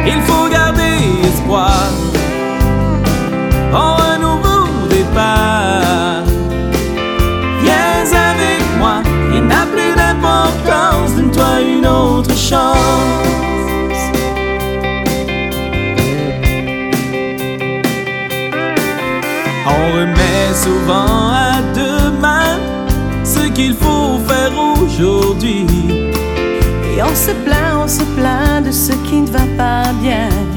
Il faut garder espoir en un nouveau départ. Viens avec moi, il n'a plus d'importance, donne-toi une autre chance. On remet souvent à demain ce qu'il faut faire aujourd'hui. Et on se plaint de ce qui ne va pas bien.